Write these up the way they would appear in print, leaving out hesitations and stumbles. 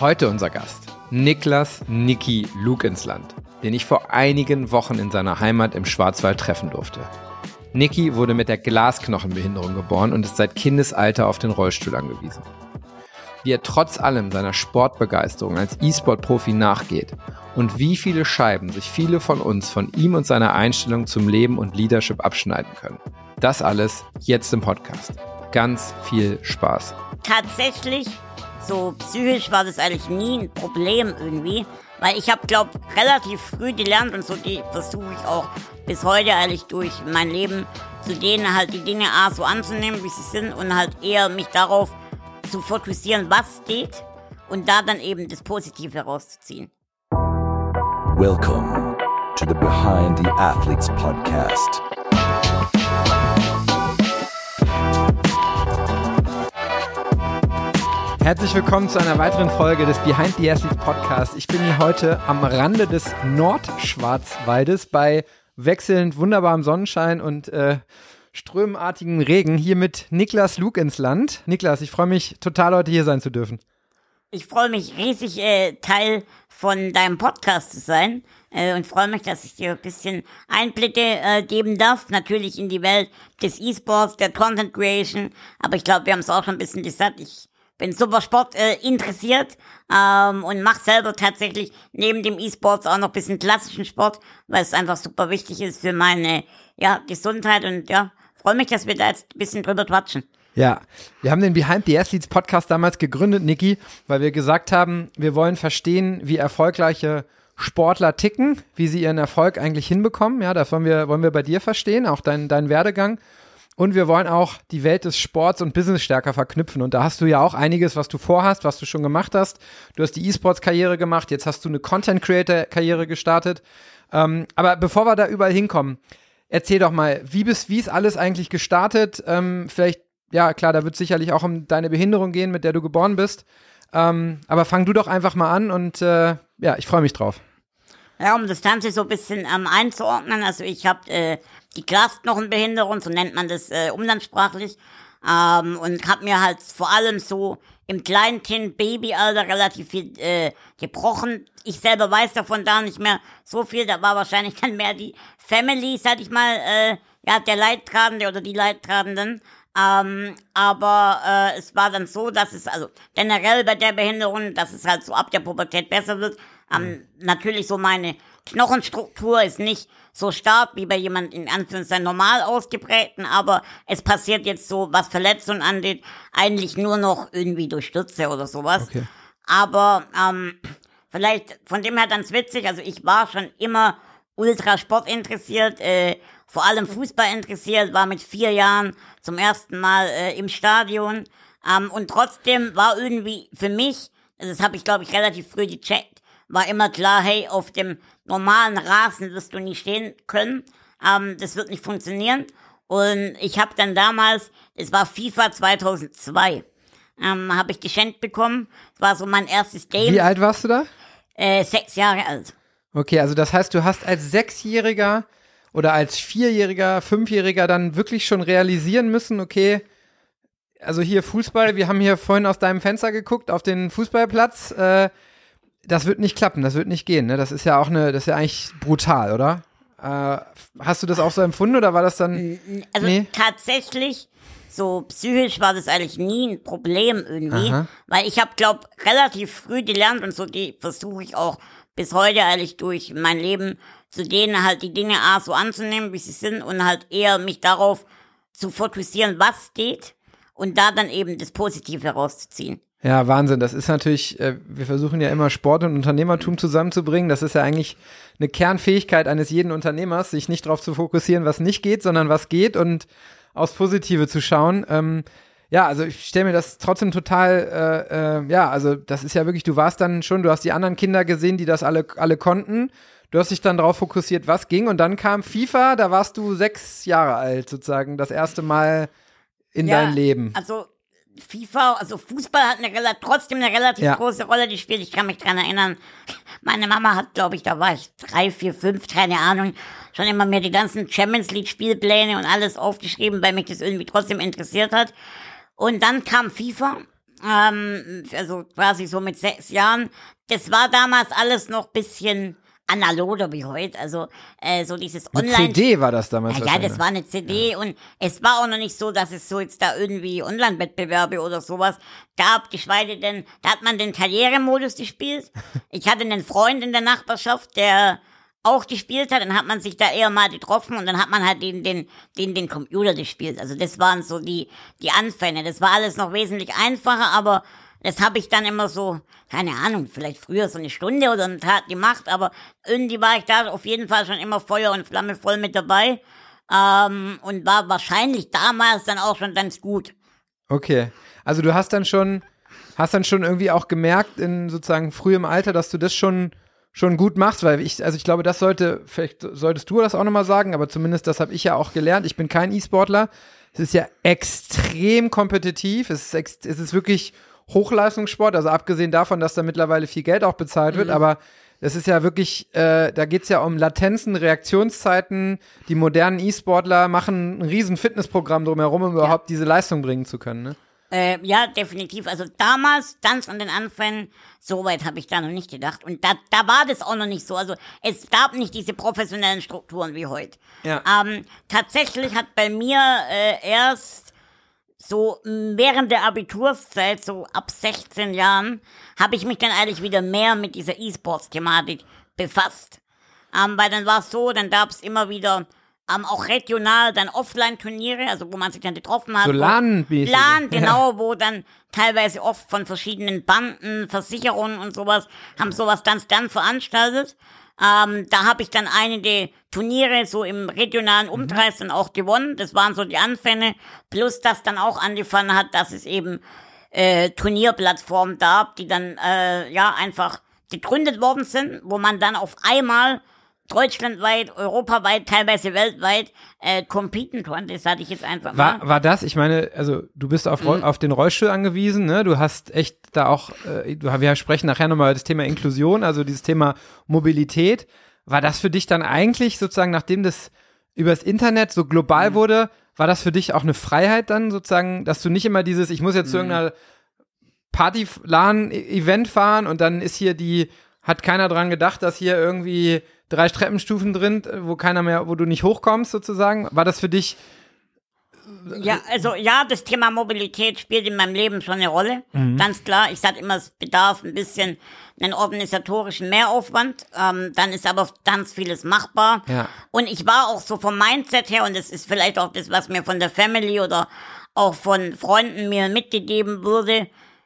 Heute unser Gast, Niklas Niki Luginsland, den ich vor einigen Wochen in seiner Heimat im Schwarzwald treffen durfte. Niki wurde mit der Glasknochenbehinderung geboren und ist seit Kindesalter auf den Rollstuhl angewiesen. Wie er trotz allem seiner Sportbegeisterung als E-Sport-Profi nachgeht und wie viele Scheiben sich viele von uns von ihm und seiner Einstellung zum Leben und Leadership abschneiden können. Das alles jetzt im Podcast. Ganz viel Spaß. Tatsächlich, so psychisch war das eigentlich nie ein Problem irgendwie, weil ich habe, glaube relativ früh gelernt und so versuche ich auch bis heute eigentlich durch mein Leben zu denen halt die Dinge so anzunehmen, wie sie sind und halt eher mich darauf zu fokussieren, was geht und da dann eben das Positive herauszuziehen. Welcome to the Behind the Athletes Podcast. Herzlich willkommen zu einer weiteren Folge des Behind the Athletes Podcast. Ich bin hier heute am Rande des Nordschwarzwaldes bei wechselnd wunderbarem Sonnenschein und strömenartigen Regen hier mit Niklas Luginsland. Niklas, ich freue mich total, heute hier sein zu dürfen. Ich freue mich riesig, Teil von deinem Podcast zu sein und freue mich, dass ich dir ein bisschen Einblicke geben darf, natürlich in die Welt des E-Sports, der Content Creation, aber ich glaube, wir haben es auch schon ein bisschen gesagt, ich bin super Sport interessiert und mache selber tatsächlich neben dem E-Sports auch noch ein bisschen klassischen Sport, weil es einfach super wichtig ist für meine Gesundheit und freue mich, dass wir da jetzt ein bisschen drüber quatschen. Ja, wir haben den Behind the Athletes Podcast damals gegründet, Niki, weil wir gesagt haben, wir wollen verstehen, wie erfolgreiche Sportler ticken, wie sie ihren Erfolg eigentlich hinbekommen. Ja, das wollen wir bei dir verstehen, auch deinen Werdegang. Und wir wollen auch die Welt des Sports und Business stärker verknüpfen. Und da hast du ja auch einiges, was du vorhast, was du schon gemacht hast. Du hast die E-Sports-Karriere gemacht, jetzt hast du eine Content-Creator-Karriere gestartet. Aber bevor wir da überall hinkommen, erzähl doch mal, wie ist alles eigentlich gestartet? Vielleicht, ja klar, da wird es sicherlich auch um deine Behinderung gehen, mit der du geboren bist. Aber fang du doch einfach mal an und ich freue mich drauf. Ja, um das Ganze so ein bisschen einzuordnen, also ich habe die Glasknochenbehinderung, so nennt man das umgangssprachlich, und habe mir halt vor allem so im Kleinkind, Babyalter relativ viel gebrochen. Ich selber weiß davon gar nicht mehr so viel, da war wahrscheinlich dann mehr die Family, sag ich mal, der Leidtragende oder die Leidtragenden. Aber es war dann so, dass es also generell bei der Behinderung, dass es halt so ab der Pubertät besser wird. Natürlich so meine Knochenstruktur ist nicht so stark wie bei jemand in Anführungszeichen normal ausgeprägten, aber es passiert jetzt so, was Verletzungen angeht, eigentlich nur noch irgendwie durch Stürze oder sowas. Okay. Aber vielleicht von dem her ganz witzig, also ich war schon immer ultra Sport interessiert, vor allem Fußball interessiert, war mit 4 Jahren zum ersten Mal im Stadion und trotzdem war irgendwie für mich, das habe ich glaube ich relativ früh gecheckt, war immer klar, hey, auf dem normalen Rasen wirst du nicht stehen können, das wird nicht funktionieren und ich habe dann damals, es war FIFA 2002, habe ich geschenkt bekommen, das war so mein erstes Game. Wie alt warst du da? 6 Jahre alt. Okay, also das heißt, du hast als 6-Jähriger oder als 4-Jähriger, 5-Jähriger dann wirklich schon realisieren müssen, okay, also hier Fußball, wir haben hier vorhin aus deinem Fenster geguckt auf den Fußballplatz, das wird nicht klappen, das wird nicht gehen, ne? Das ist ja eigentlich brutal, oder? Hast du das auch so empfunden oder war das dann? Also tatsächlich, so psychisch war das eigentlich nie ein Problem irgendwie, weil ich habe, glaube relativ früh gelernt und so versuche ich auch bis heute eigentlich durch mein Leben zu denen halt die Dinge so anzunehmen, wie sie sind und halt eher mich darauf zu fokussieren, was geht und da dann eben das Positive herauszuziehen. Ja, Wahnsinn. Das ist natürlich, wir versuchen ja immer Sport und Unternehmertum zusammenzubringen. Das ist ja eigentlich eine Kernfähigkeit eines jeden Unternehmers, sich nicht darauf zu fokussieren, was nicht geht, sondern was geht und aufs Positive zu schauen. Also ich stelle mir das trotzdem total, also das ist ja wirklich, du warst dann schon, du hast die anderen Kinder gesehen, die das alle konnten. Du hast dich dann darauf fokussiert, was ging und dann kam FIFA, da warst du 6 Jahre alt sozusagen, das erste Mal in dein Leben. Also FIFA, also Fußball hat trotzdem eine relativ große Rolle gespielt. Ich kann mich dran erinnern, meine Mama hat, glaube ich, da war ich 3, 4, 5, keine Ahnung, schon immer mir die ganzen Champions League Spielpläne und alles aufgeschrieben, weil mich das irgendwie trotzdem interessiert hat. Und dann kam FIFA also quasi so mit 6 Jahren. Das war damals alles noch bisschen analoger wie heute, also so dieses Eine Online... CD war das damals Ja, wahrscheinlich. das war eine CD und es war auch noch nicht so, dass es so jetzt da irgendwie Online-Wettbewerbe oder sowas gab, geschweige denn, da hat man den Karrieremodus gespielt. Ich hatte einen Freund in der Nachbarschaft, der auch gespielt hat, dann hat man sich da eher mal getroffen und dann hat man halt den Computer gespielt. Also das waren so die Anfänge. Das war alles noch wesentlich einfacher, aber das habe ich dann immer so, keine Ahnung, vielleicht früher so eine Stunde oder einen Tag gemacht, aber irgendwie war ich da auf jeden Fall schon immer Feuer und Flamme voll mit dabei und war wahrscheinlich damals dann auch schon ganz gut. Okay, also du hast dann schon irgendwie auch gemerkt in sozusagen frühem Alter, dass du das schon gut machst, weil ich glaube, vielleicht solltest du das auch nochmal sagen, aber zumindest das habe ich ja auch gelernt. Ich bin kein E-Sportler. Es ist ja extrem kompetitiv. Es ist wirklich Hochleistungssport, also abgesehen davon, dass da mittlerweile viel Geld auch bezahlt wird, aber das ist ja wirklich, da geht's ja um Latenzen, Reaktionszeiten. Die modernen E-Sportler machen ein riesen Fitnessprogramm drumherum, um überhaupt diese Leistung bringen zu können, ne? Ja, definitiv. Also damals, ganz an den Anfängen, so weit habe ich da noch nicht gedacht. Und da war das auch noch nicht so. Also es gab nicht diese professionellen Strukturen wie heute. Ja. Tatsächlich hat bei mir erst so während der Abiturszeit, so ab 16 Jahren, habe ich mich dann eigentlich wieder mehr mit dieser E-Sports-Thematik befasst. Weil dann war es so, dann gab es immer wieder auch regional dann Offline-Turniere, also wo man sich dann getroffen hat. So LAN-mäßig. LAN, genau, wo dann teilweise oft von verschiedenen Banden, Versicherungen und sowas, haben sowas dann veranstaltet. Da habe ich dann einige Turniere so im regionalen Umkreis dann auch gewonnen. Das waren so die Anfänge. Plus, dass dann auch angefangen hat, dass es eben Turnierplattformen gab, die dann einfach gegründet worden sind, wo man dann auf einmal deutschlandweit, europaweit, teilweise weltweit competen konnte. Das hatte ich jetzt einfach mal. War das, ich meine, also du bist auf den Rollstuhl angewiesen, ne? Du hast echt da auch, wir sprechen nachher nochmal über das Thema Inklusion, also dieses Thema Mobilität. War das für dich dann eigentlich sozusagen, nachdem das übers Internet so global wurde, war das für dich auch eine Freiheit dann sozusagen, dass du nicht immer dieses, ich muss jetzt zu irgendeiner Party-LAN-Event fahren und dann ist hier hat keiner dran gedacht, dass hier irgendwie 3 Treppenstufen drin, wo du nicht hochkommst sozusagen. War das für dich? Ja, also das Thema Mobilität spielt in meinem Leben schon eine Rolle. Ganz klar. Ich sage immer, es bedarf ein bisschen einen organisatorischen Mehraufwand. Dann ist aber ganz vieles machbar. Ja. Und ich war auch so vom Mindset her, und das ist vielleicht auch das, was mir von der Family oder auch von Freunden mir mitgegeben wurde,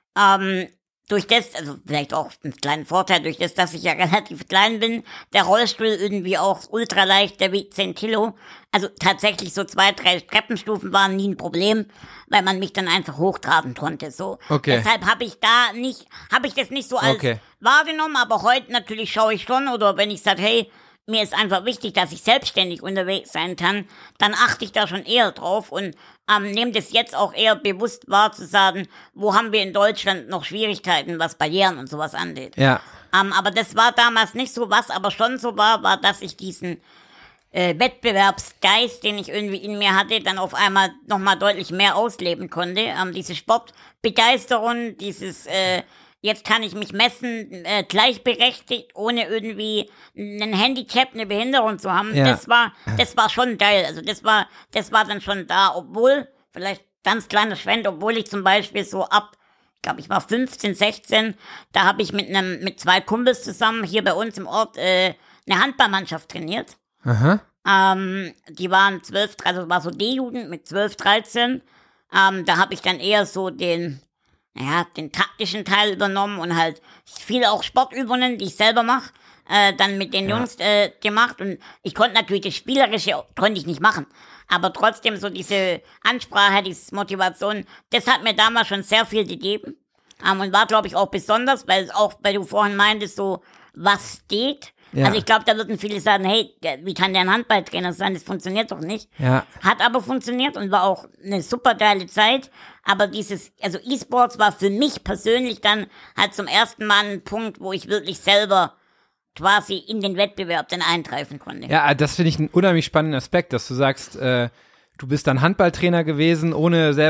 durch das, also vielleicht auch einen kleinen Vorteil, durch das, dass ich ja relativ klein bin, der Rollstuhl irgendwie auch ultra leicht, der wiegt 10 Kilo. Also tatsächlich so 2, 3 Treppenstufen waren nie ein Problem, weil man mich dann einfach hochtragen konnte, so. Okay. Deshalb habe ich das nicht so als wahrgenommen, aber heute natürlich schaue ich schon, oder wenn ich sage, hey, mir ist einfach wichtig, dass ich selbstständig unterwegs sein kann, dann achte ich da schon eher drauf und nehme das jetzt auch eher bewusst wahr, zu sagen, wo haben wir in Deutschland noch Schwierigkeiten, was Barrieren und sowas angeht. Ja. Aber das war damals nicht so, was aber schon so war, dass ich diesen Wettbewerbsgeist, den ich irgendwie in mir hatte, dann auf einmal nochmal deutlich mehr ausleben konnte. Diese Sportbegeisterung, dieses jetzt kann ich mich messen, gleichberechtigt, ohne irgendwie ein Handicap, eine Behinderung zu haben. Ja. Das war schon geil. Also das war dann schon da, obwohl, vielleicht ganz kleiner Schwenk, obwohl ich zum Beispiel so ich glaube, ich war 15, 16, da habe ich mit 2 Kumpels zusammen hier bei uns im Ort eine Handballmannschaft trainiert. Aha. Die waren 12, also war so D-Jugend mit 12, 13. Da habe ich dann eher so den taktischen Teil übernommen und halt viel auch Sportübungen, die ich selber mache, dann mit den Jungs gemacht. Und ich konnte natürlich das Spielerische konnte ich nicht machen. Aber trotzdem so diese Ansprache, diese Motivation, das hat mir damals schon sehr viel gegeben. Und war, glaube ich, auch besonders, weil du vorhin meintest, so, was geht. Ja. Also ich glaube, da würden viele sagen, hey, wie kann der ein Handballtrainer sein? Das funktioniert doch nicht. Ja. Hat aber funktioniert und war auch eine super geile Zeit. Aber E-Sports war für mich persönlich dann halt zum ersten Mal ein Punkt, wo ich wirklich selber quasi in den Wettbewerb dann eingreifen konnte. Ja, das finde ich einen unheimlich spannenden Aspekt, dass du sagst, du bist dann Handballtrainer gewesen, ohne selber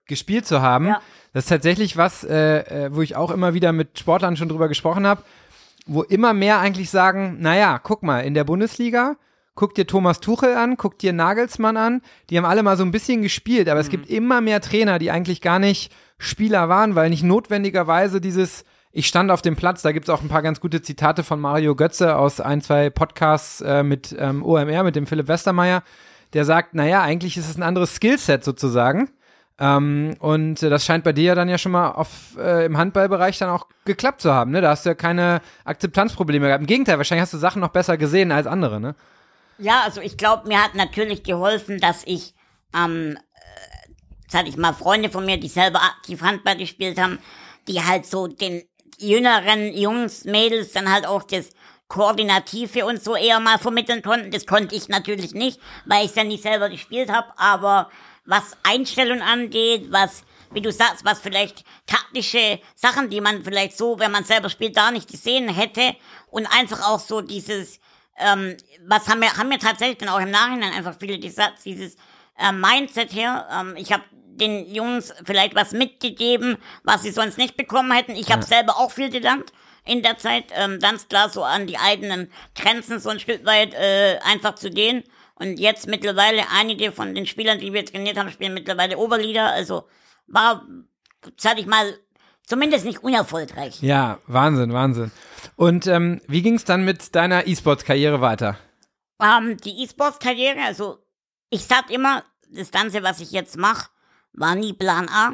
gespielt zu haben. Ja. Das ist tatsächlich was, wo ich auch immer wieder mit Sportlern schon drüber gesprochen habe, wo immer mehr eigentlich sagen, naja, guck mal, in der Bundesliga, guck dir Thomas Tuchel an, guck dir Nagelsmann an, die haben alle mal so ein bisschen gespielt, aber es gibt immer mehr Trainer, die eigentlich gar nicht Spieler waren, weil nicht notwendigerweise dieses, ich stand auf dem Platz, da gibt es auch ein paar ganz gute Zitate von Mario Götze aus 2 Podcasts mit OMR, mit dem Philipp Westermeier, der sagt, naja, eigentlich ist es ein anderes Skillset sozusagen. Und das scheint bei dir ja dann ja schon mal im Handballbereich dann auch geklappt zu haben, ne? Da hast du ja keine Akzeptanzprobleme gehabt. Im Gegenteil, wahrscheinlich hast du Sachen noch besser gesehen als andere, ne? Ja, also ich glaube, mir hat natürlich geholfen, dass ich, sag ich mal, Freunde von mir, die selber aktiv Handball gespielt haben, die halt so den jüngeren Jungs, Mädels dann halt auch das Koordinative und so eher mal vermitteln konnten. Das konnte ich natürlich nicht, weil ich es ja nicht selber gespielt habe, aber was Einstellung angeht, was, wie du sagst, was vielleicht taktische Sachen, die man vielleicht so, wenn man selber spielt, da nicht gesehen hätte und einfach auch so dieses, was haben wir tatsächlich dann auch im Nachhinein einfach viele gesagt, dieses Mindset her, ich habe den Jungs vielleicht was mitgegeben, was sie sonst nicht bekommen hätten. Ich habe selber auch viel gelernt in der Zeit, ganz klar so an die eigenen Grenzen so ein Stück weit einfach zu gehen. Und jetzt mittlerweile einige von den Spielern, die wir trainiert haben, spielen mittlerweile Oberliga. Also war, sag ich mal, zumindest nicht unerfolgreich. Ja, Wahnsinn. Und wie ging es dann mit deiner E-Sports-Karriere weiter? Die E-Sports-Karriere, also ich sag immer, das Ganze, was ich jetzt mache, war nie Plan A.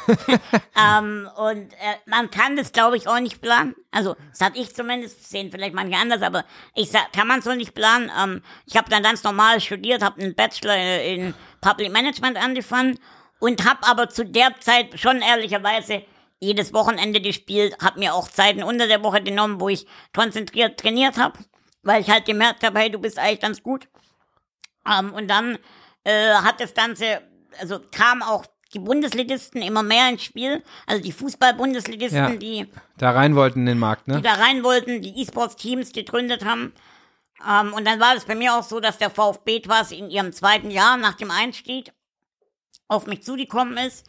Und man kann das, glaube ich, auch nicht planen. Also, das hatte ich zumindest, sehen vielleicht manche anders, aber ich sag, kann man so nicht planen. Ich habe dann ganz normal studiert, habe einen Bachelor in Public Management angefangen und habe aber zu der Zeit schon ehrlicherweise jedes Wochenende gespielt, habe mir auch Zeiten unter der Woche genommen, wo ich konzentriert trainiert habe, weil ich halt gemerkt habe, hey, du bist eigentlich ganz gut. Und dann hat das Ganze, also kam auch die Bundesligisten immer mehr ins Spiel, also die Fußball-Bundesligisten, die da rein wollten in den Markt, ne? Die da rein wollten, die E-Sports-Teams gegründet haben. Und dann war es bei mir auch so, dass der VfB quasi in ihrem 2. Jahr nach dem Einstieg auf mich zugekommen ist.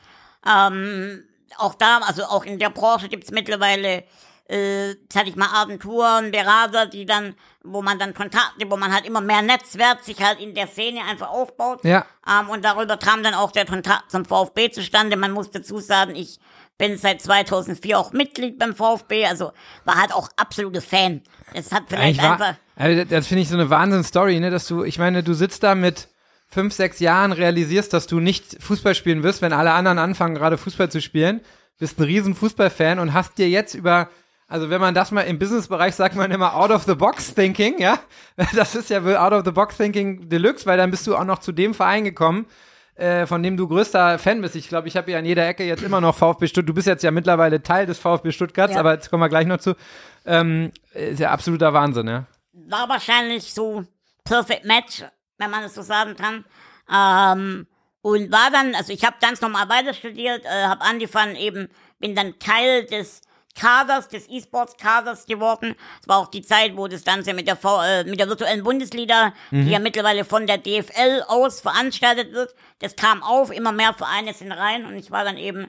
Auch da, also auch in der Branche gibt's mittlerweile, sag ich mal, Agenturen, Berater, die dann, wo man dann Kontakte, wo man halt immer mehr Netzwerk sich halt in der Szene einfach aufbaut. Ja. Und darüber kam dann auch der Kontakt zum VfB zustande. Man muss dazu sagen, ich bin seit 2004 auch Mitglied beim VfB, also war halt auch absolute Fan. Es hat vielleicht einfach... Also das finde ich so eine Wahnsinn-Story, ne, dass du, ich meine, du sitzt da mit 5, 6 Jahren, realisierst, dass du nicht Fußball spielen wirst, wenn alle anderen anfangen, gerade Fußball zu spielen, bist ein riesen Fußballfan und hast dir jetzt also wenn man das mal im Businessbereich sagt man immer out-of-the-box-thinking, ja, das ist ja wohl out-of-the-box-thinking Deluxe, weil dann bist du auch noch zu dem Verein gekommen, von dem du größter Fan bist. Ich glaube, ich habe ja an jeder Ecke jetzt immer noch VfB Stuttgart. Du bist jetzt ja mittlerweile Teil des VfB Stuttgarts, aber jetzt kommen wir gleich noch zu. Ist ja absoluter Wahnsinn, ja. War wahrscheinlich so Perfect Match, wenn man es so sagen kann. Und war dann, also ich habe ganz normal weiter studiert, habe angefangen eben, bin dann Teil des Kaders, des E-Sports-Kaders geworden. Es war auch die Zeit, wo das Ganze mit der virtuellen Bundesliga, die ja mittlerweile von der DFL aus veranstaltet wird, das kam auf, immer mehr Vereine sind rein und ich war dann eben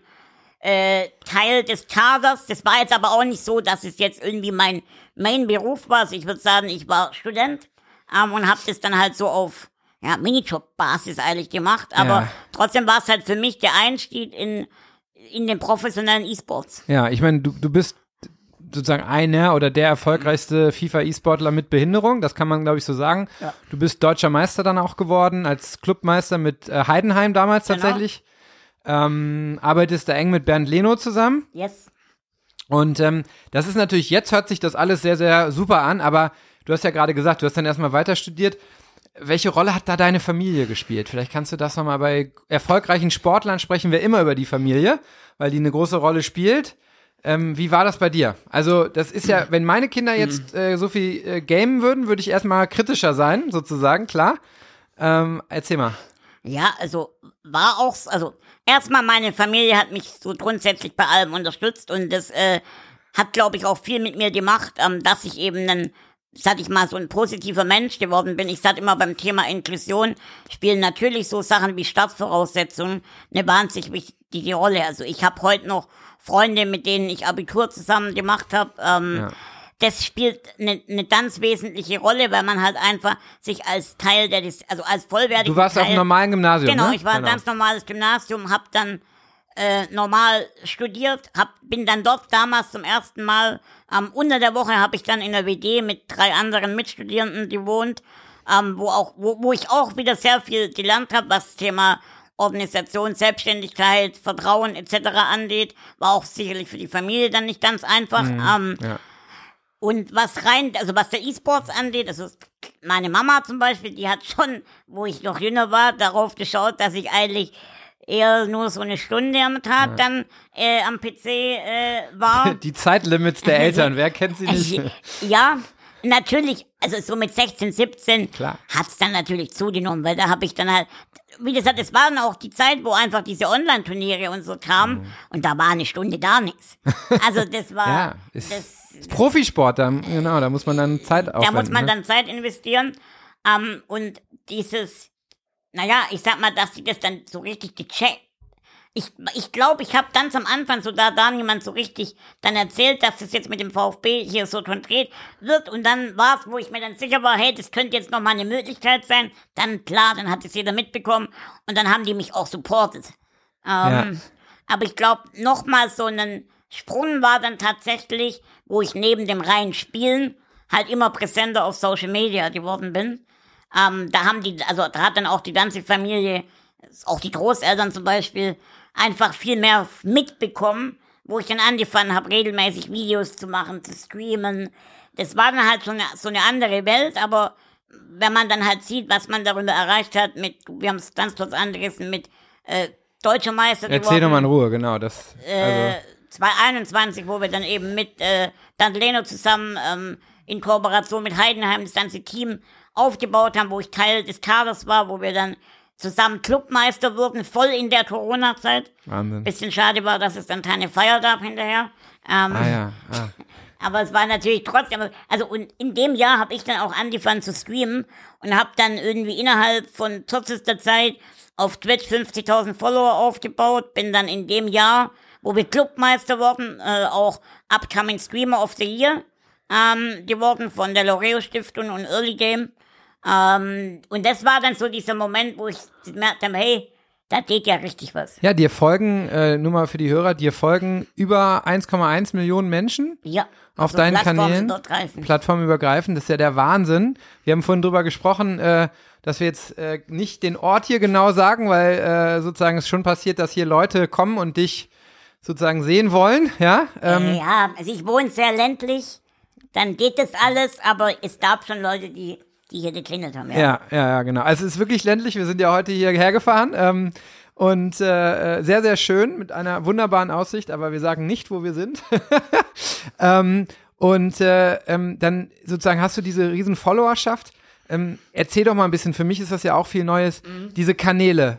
Teil des Kaders. Das war jetzt aber auch nicht so, dass es jetzt irgendwie mein Beruf war. Also ich würde sagen, ich war Student und habe das dann halt so auf Minijob-Basis eigentlich gemacht. Aber trotzdem war es halt für mich der Einstieg in den professionellen E-Sports. Ja, ich meine, du bist sozusagen einer oder der erfolgreichste FIFA-E-Sportler mit Behinderung, das kann man, glaube ich, so sagen. Ja. Du bist deutscher Meister dann auch geworden, als Clubmeister mit Heidenheim damals tatsächlich. Arbeitest da eng mit Bernd Leno zusammen. Yes. Und das ist natürlich, jetzt hört sich das alles sehr, sehr super an, aber du hast ja gerade gesagt, du hast dann erstmal weiter studiert. Welche Rolle hat da deine Familie gespielt? Vielleicht kannst du das nochmal, bei erfolgreichen Sportlern sprechen wir immer über die Familie, weil die eine große Rolle spielt. Wie war das bei dir? Also das ist ja, wenn meine Kinder jetzt so viel gamen würden, würde ich erstmal kritischer sein, sozusagen, klar. Erzähl mal. Ja, also war auch, also erstmal meine Familie hat mich so grundsätzlich bei allem unterstützt und das hat, glaube ich, auch viel mit mir gemacht, dass ich eben einen sag ich mal, so ein positiver Mensch geworden bin. Ich sag immer, beim Thema Inklusion spielen natürlich so Sachen wie Startvoraussetzungen eine wahnsinnig wichtige Rolle. Also ich habe heute noch Freunde, mit denen ich Abitur zusammen gemacht habe. Das spielt eine ganz wesentliche Rolle, weil man halt einfach sich als Teil also als vollwertiger Du warst Teil, auf einem normalen Gymnasium, Genau, ne? ich war ein ganz normales Gymnasium, habe dann normal studiert, bin dann dort damals zum ersten Mal, unter der Woche habe ich dann in der WG mit 3 anderen Mitstudierenden gewohnt, wo ich auch wieder sehr viel gelernt habe, was das Thema Organisation, Selbstständigkeit, Vertrauen etc. angeht, war auch sicherlich für die Familie dann nicht ganz einfach. Und was der E-Sports angeht, also meine Mama zum Beispiel, die hat schon, wo ich noch jünger war, darauf geschaut, dass ich eigentlich eher nur so eine Stunde am Tag dann am PC war. Die Zeitlimits der Eltern, wer kennt sie nicht? Ja, natürlich, also so mit 16, 17 Klar. hat's dann natürlich zugenommen, weil da habe ich dann halt, wie gesagt, es war dann auch die Zeit, wo einfach diese Online-Turniere und so kamen und da war eine Stunde gar nichts. Also das war... Ja, ist Profisport, da muss man dann Zeit aufwenden. Da muss man dann Zeit investieren und ich sag mal, dass sie das dann so richtig gecheckt. Ich glaube, ich habe ganz am Anfang so da niemand so richtig dann erzählt, dass es jetzt mit dem VfB hier so konkret wird und dann war es, wo ich mir dann sicher war, hey, das könnte jetzt nochmal eine Möglichkeit sein, dann klar, dann hat es jeder mitbekommen und dann haben die mich auch supportet. Aber ich glaube, nochmal so einen Sprung war dann tatsächlich, wo ich neben dem reinen Spielen halt immer präsenter auf Social Media geworden bin. Da hat dann auch die ganze Familie, auch die Großeltern zum Beispiel, einfach viel mehr mitbekommen, wo ich dann angefangen habe, regelmäßig Videos zu machen, zu streamen. Das war dann halt so eine andere Welt, aber wenn man dann halt sieht, was man darüber erreicht hat, wir haben es ganz kurz angerissen, mit Deutscher Meister geworden. Erzähl doch mal in Ruhe, genau. 2021, wo wir dann eben mit Dan Leno zusammen in Kooperation mit Heidenheim das ganze Team aufgebaut haben, wo ich Teil des Kaders war, wo wir dann zusammen Clubmeister wurden, voll in der Corona-Zeit. Wahnsinn. Bisschen schade war, dass es dann keine Feier gab hinterher. Aber es war natürlich trotzdem, also und in dem Jahr habe ich dann auch angefangen zu streamen und habe dann irgendwie innerhalb von kürzester Zeit auf Twitch 50.000 Follower aufgebaut, bin dann in dem Jahr, wo wir Clubmeister wurden, auch Upcoming Streamer of the Year geworden von der Loreo Stiftung und Early Game. Und das war dann so dieser Moment, wo ich gemerkt habe, hey, da geht ja richtig was. Ja, dir folgen, nur mal für die Hörer, dir folgen über 1,1 Millionen Menschen auf deinen Kanälen. Plattformübergreifend, das ist ja der Wahnsinn. Wir haben vorhin drüber gesprochen, dass wir jetzt nicht den Ort hier genau sagen, weil sozusagen es schon passiert, dass hier Leute kommen und dich sozusagen sehen wollen. Ja, also ich wohne sehr ländlich, dann geht das alles, aber es gab schon Leute, die hier geklingelt haben. Ja, genau. Also es ist wirklich ländlich. Wir sind ja heute hierher gefahren und sehr, sehr schön mit einer wunderbaren Aussicht, aber wir sagen nicht, wo wir sind. Dann sozusagen hast du diese riesen Followerschaft. Erzähl doch mal ein bisschen, für mich ist das ja auch viel Neues, diese Kanäle.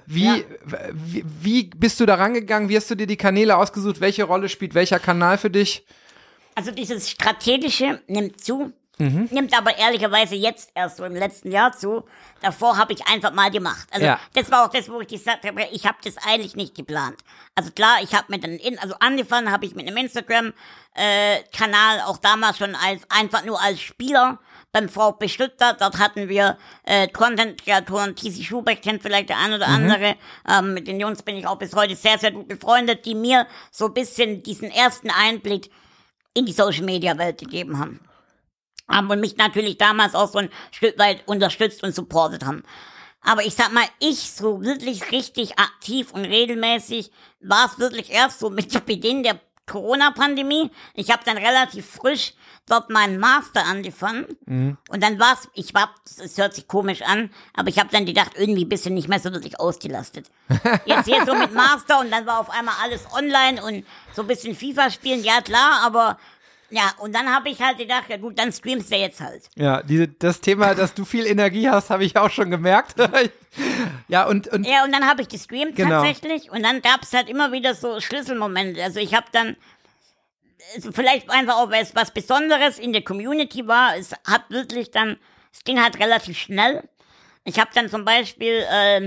Wie bist du da rangegangen? Wie hast du dir die Kanäle ausgesucht? Welche Rolle spielt welcher Kanal für dich? Also dieses Strategische nimmt zu. Nimmt aber ehrlicherweise jetzt erst so im letzten Jahr zu. Davor habe ich einfach mal gemacht. Also das war auch das, wo ich gesagt habe, ich habe das eigentlich nicht geplant. Also klar, ich habe angefangen habe ich mit einem Instagram-Kanal, auch damals schon einfach nur als Spieler beim VfB Stuttgart. Dort hatten wir Content-Kreatoren, TC Schubeck kennt vielleicht der ein oder andere. Mit den Jungs bin ich auch bis heute sehr, sehr gut befreundet, die mir so ein bisschen diesen ersten Einblick in die Social-Media-Welt gegeben haben. Und mich natürlich damals auch so ein Stück weit unterstützt und supportet haben. Aber ich sag mal, so wirklich richtig aktiv und regelmäßig war es wirklich erst so mit Beginn der Corona-Pandemie. Ich habe dann relativ frisch dort meinen Master angefangen. Und dann es hört sich komisch an, aber ich habe dann gedacht, irgendwie bist du nicht mehr so wirklich ausgelastet. Jetzt hier so mit Master und dann war auf einmal alles online und so ein bisschen FIFA spielen, ja klar, aber ja, und dann habe ich halt gedacht, ja gut, dann streamst du jetzt halt. Ja, das Thema, dass du viel Energie hast, habe ich auch schon gemerkt. und dann habe ich gestreamt tatsächlich und dann gab es halt immer wieder so Schlüsselmomente. Also ich habe dann vielleicht einfach auch, weil es was Besonderes in der Community war. Es ging halt relativ schnell. Ich habe dann zum Beispiel,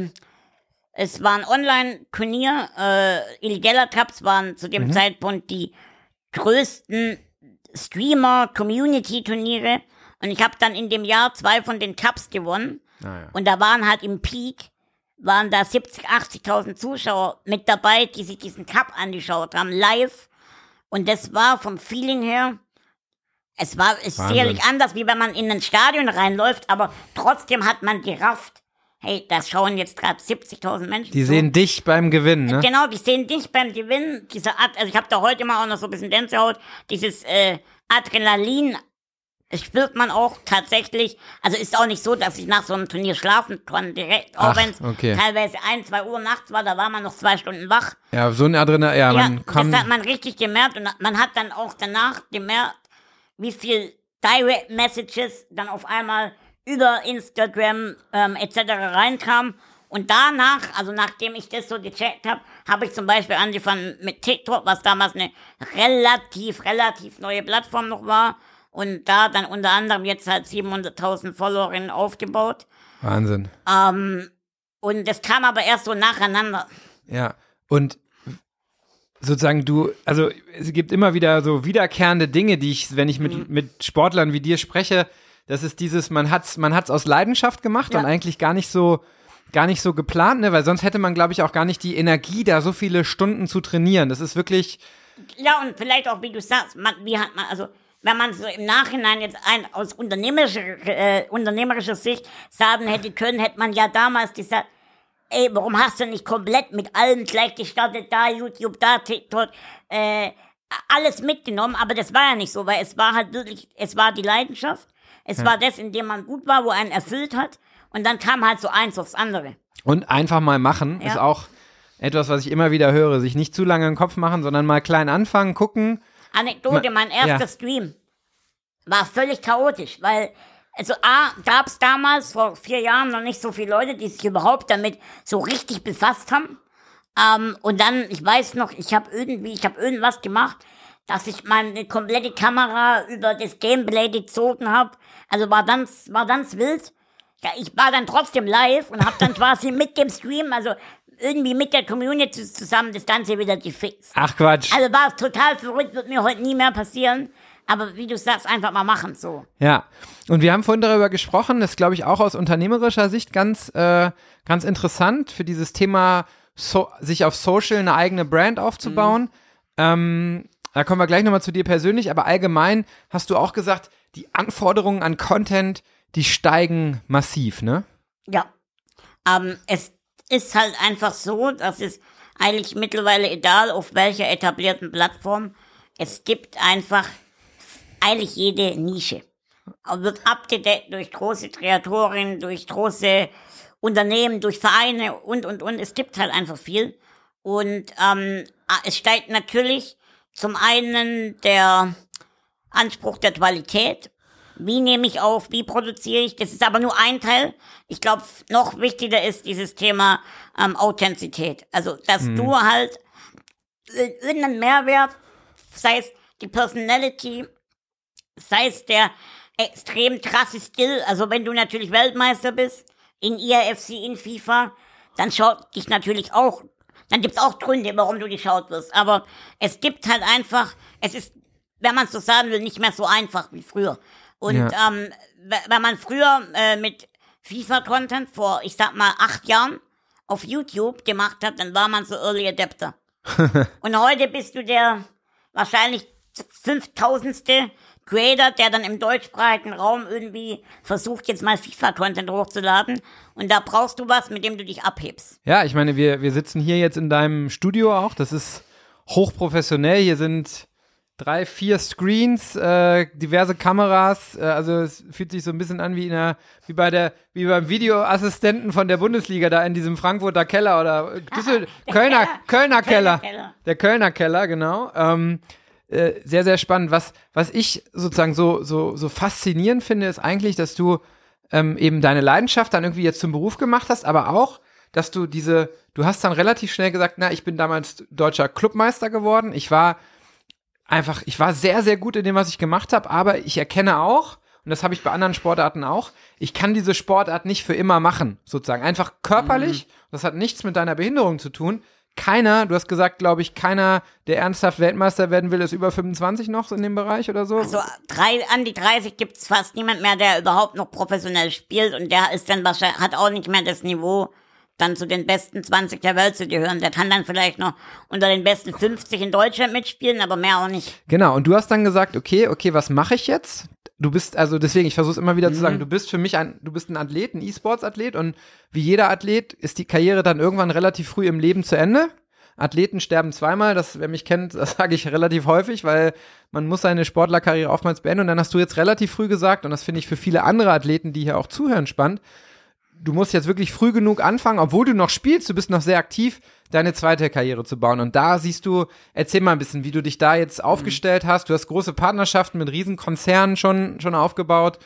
es war ein Online-Turnier, Illegaler Cups waren zu dem Zeitpunkt die größten Streamer-Community-Turniere. Und ich habe dann in dem Jahr 2 von den Cups gewonnen. Und da waren halt im Peak, waren da 70.000, 80.000 Zuschauer mit dabei, die sich diesen Cup angeschaut haben, live. Und das war vom Feeling her, ist sicherlich anders, wie wenn man in ein Stadion reinläuft, aber trotzdem hat man gerafft, hey, das schauen jetzt gerade 70.000 Menschen Die sehen dich beim Gewinnen, ne? Genau, die sehen dich beim Gewinnen. Also ich habe da heute mal auch noch so ein bisschen Gänsehaut. Dieses Adrenalin spürt man auch tatsächlich. Also ist auch nicht so, dass ich nach so einem Turnier schlafen kann direkt, auch wenn es teilweise 1, 2 Uhr nachts war, da war man noch 2 Stunden wach. Ja, so ein Adrenalin, das hat man richtig gemerkt und man hat dann auch danach gemerkt, wie viel Direct Messages dann auf einmal über Instagram etc. reinkam. Und danach, also nachdem ich das so gecheckt habe, habe ich zum Beispiel angefangen mit TikTok, was damals eine relativ neue Plattform noch war. Und da dann unter anderem jetzt halt 700.000 Followerinnen aufgebaut. Wahnsinn. Und das kam aber erst so nacheinander. Ja, und sozusagen also es gibt immer wieder so wiederkehrende Dinge, die wenn ich mit Sportlern wie dir spreche, das ist dieses, man hat's aus Leidenschaft gemacht und eigentlich gar nicht so geplant, ne, weil sonst hätte man, glaube ich, auch gar nicht die Energie, da so viele Stunden zu trainieren. Das ist wirklich. Ja, und vielleicht auch, wie du sagst, wenn man so im Nachhinein jetzt aus unternehmerischer Sicht sagen hätte können, hätte man ja damals gesagt, ey, warum hast du nicht komplett mit allem gleich gestartet, da YouTube, da TikTok, alles mitgenommen, aber das war ja nicht so, weil es war halt wirklich, es war die Leidenschaft, es war das, in dem man gut war, wo einen erfüllt hat und dann kam halt so eins aufs andere. Und einfach mal machen ist auch etwas, was ich immer wieder höre, sich nicht zu lange im Kopf machen, sondern mal klein anfangen, gucken. Anekdote, mein erster Stream war völlig chaotisch, weil, also gab es damals vor 4 Jahren noch nicht so viele Leute, die sich überhaupt damit so richtig befasst haben. Und dann, ich weiß noch, ich habe irgendwas gemacht, dass ich meine komplette Kamera über das Gameplay gezogen habe. Also war ganz wild. Ja, ich war dann trotzdem live und habe dann quasi mit dem Stream, also irgendwie mit der Community zusammen das Ganze wieder gefixt. Ach Quatsch. Also war total verrückt, wird mir heute nie mehr passieren. Aber wie du sagst, einfach mal machen, so. Ja, und wir haben vorhin darüber gesprochen, das ist, glaube ich, auch aus unternehmerischer Sicht ganz interessant für dieses Thema, sich auf Social eine eigene Brand aufzubauen. Da kommen wir gleich nochmal zu dir persönlich, aber allgemein hast du auch gesagt, die Anforderungen an Content, die steigen massiv, ne? Ja, es ist halt einfach so, dass es eigentlich mittlerweile egal auf welcher etablierten Plattform, es gibt einfach eigentlich jede Nische. Wird abgedeckt durch große Kreatorinnen, durch große Unternehmen, durch Vereine und. Es gibt halt einfach viel. Und es steigt natürlich zum einen der Anspruch der Qualität. Wie nehme ich auf, wie produziere ich? Das ist aber nur ein Teil. Ich glaube, noch wichtiger ist dieses Thema Authentizität. Also, dass du halt irgendeinen Mehrwert, sei es die Personality, sei es der extrem krasse Skill, also wenn du natürlich Weltmeister bist, in IAFC, in FIFA, dann schaut dich natürlich auch, dann gibt's auch Gründe, warum du geschaut wirst. Aber es gibt halt einfach, es ist, wenn man es so sagen will, nicht mehr so einfach wie früher. Und wenn man früher mit FIFA-Content vor, ich sag mal, 8 Jahren auf YouTube gemacht hat, dann war man so Early Adapter. Und heute bist du der wahrscheinlich 5000. Creator, der dann im deutschsprachigen Raum irgendwie versucht, jetzt mal FIFA-Content hochzuladen. Und da brauchst du was, mit dem du dich abhebst. Ja, ich meine, wir sitzen hier jetzt in deinem Studio auch. Das ist hochprofessionell. Hier sind 3, 4 Screens, diverse Kameras. Also es fühlt sich so ein bisschen an wie beim Videoassistenten von der Bundesliga da in diesem Frankfurter Keller oder Kölner Keller. Der Kölner Keller, genau. Sehr, sehr spannend. Was ich sozusagen so faszinierend finde, ist eigentlich, dass du eben deine Leidenschaft dann irgendwie jetzt zum Beruf gemacht hast, aber auch, dass du hast dann relativ schnell gesagt, ich bin damals deutscher Clubmeister geworden. Ich war einfach, ich war sehr, sehr gut in dem, was ich gemacht habe, aber ich erkenne auch, und das habe ich bei anderen Sportarten auch, ich kann diese Sportart nicht für immer machen, sozusagen. Einfach körperlich, das hat nichts mit deiner Behinderung zu tun. Keiner, du hast gesagt, glaube ich, keiner, der ernsthaft Weltmeister werden will, ist über 25 noch in dem Bereich oder so. Also an die 30 gibt's fast niemand mehr, der überhaupt noch professionell spielt und der ist dann wahrscheinlich, hat auch nicht mehr das Niveau, dann zu den besten 20 der Welt zu gehören. Der kann dann vielleicht noch unter den besten 50 in Deutschland mitspielen, aber mehr auch nicht. Genau, und du hast dann gesagt, okay, was mache ich jetzt? Du bist, also deswegen, ich versuche es immer wieder zu sagen, du bist für mich du bist ein Athlet, ein E-Sports-Athlet und wie jeder Athlet ist die Karriere dann irgendwann relativ früh im Leben zu Ende. Athleten sterben zweimal, das, wer mich kennt, das sage ich relativ häufig, weil man muss seine Sportlerkarriere oftmals beenden und dann hast du jetzt relativ früh gesagt, und das finde ich für viele andere Athleten, die hier auch zuhören, spannend, du musst jetzt wirklich früh genug anfangen, obwohl du noch spielst, du bist noch sehr aktiv, deine zweite Karriere zu bauen. Und da siehst du, erzähl mal ein bisschen, wie du dich da jetzt aufgestellt hast. Du hast große Partnerschaften mit Riesenkonzernen schon aufgebaut.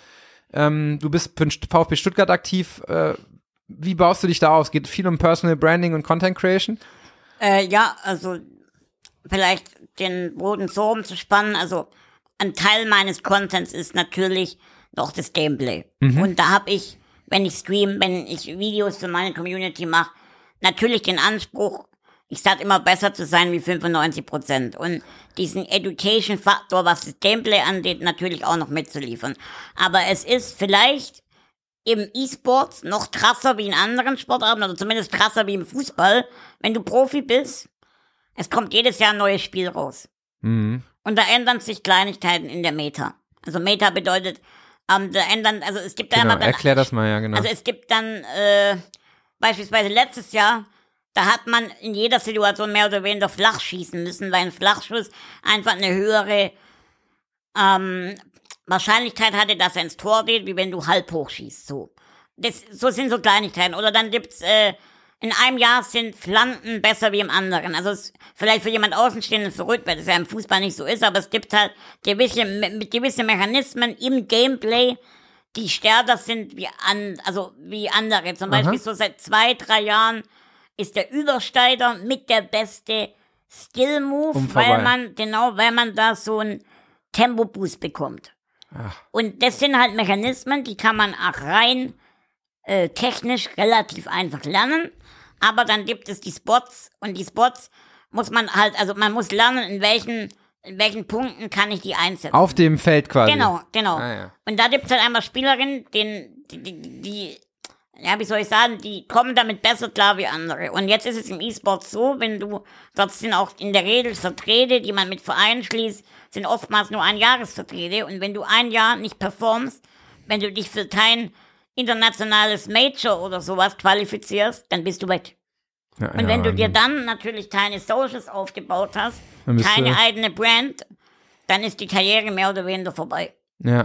Du bist für den VfB Stuttgart aktiv. Wie baust du dich da aus? Geht viel um Personal Branding und Content Creation? Ja, also vielleicht den Boden so rumzuspannen. Also ein Teil meines Contents ist natürlich noch das Gameplay. Und da habe ich, wenn ich streame, wenn ich Videos für meine Community mache, natürlich den Anspruch, ich sag immer, besser zu sein wie 95% und diesen Education-Faktor, was das Gameplay angeht, natürlich auch noch mitzuliefern. Aber es ist vielleicht im E-Sports noch krasser wie in anderen Sportarten, oder zumindest krasser wie im Fußball, wenn du Profi bist. Es kommt jedes Jahr ein neues Spiel raus. Und da ändern sich Kleinigkeiten in der Meta. Also Meta bedeutet, also es gibt da Genau, immer dann, erklär das mal, ja, genau. Also es gibt dann beispielsweise letztes Jahr, da hat man in jeder Situation mehr oder weniger flach schießen müssen, weil ein Flachschuss einfach eine höhere Wahrscheinlichkeit hatte, dass er ins Tor geht, wie wenn du halb hoch schießt. So sind so Kleinigkeiten. Oder dann gibt's in einem Jahr sind Flanken besser wie im anderen. Also es vielleicht für jemand Außenstehenden verrückt, weil das ja im Fußball nicht so ist, aber es gibt halt gewisse Mechanismen im Gameplay, die stärker sind wie andere. Zum Beispiel so seit 2-3 Jahren ist der Übersteiger mit der beste Skill-Move, weil man da so einen Tempo-Boost bekommt. Ach. Und das sind halt Mechanismen, die kann man auch rein technisch relativ einfach lernen. Aber dann gibt es die Spots und die Spots muss man halt, also man muss lernen, in welchen Punkten kann ich die einsetzen. Auf dem Feld quasi. Genau. Ah, ja. Und da gibt es halt einmal Spielerinnen, die wie soll ich sagen, die kommen damit besser klar wie andere. Und jetzt ist es im E-Sport so, dort sind auch in der Regel Verträge, die man mit Vereinen schließt, sind oftmals nur Einjahresverträge. Und wenn du ein Jahr nicht performst, wenn du dich für kein internationales Major oder sowas qualifizierst, dann bist du weg. Ja, und wenn du dir dann natürlich keine Socials aufgebaut hast, keine eigene Brand, dann ist die Karriere mehr oder weniger vorbei. Ja.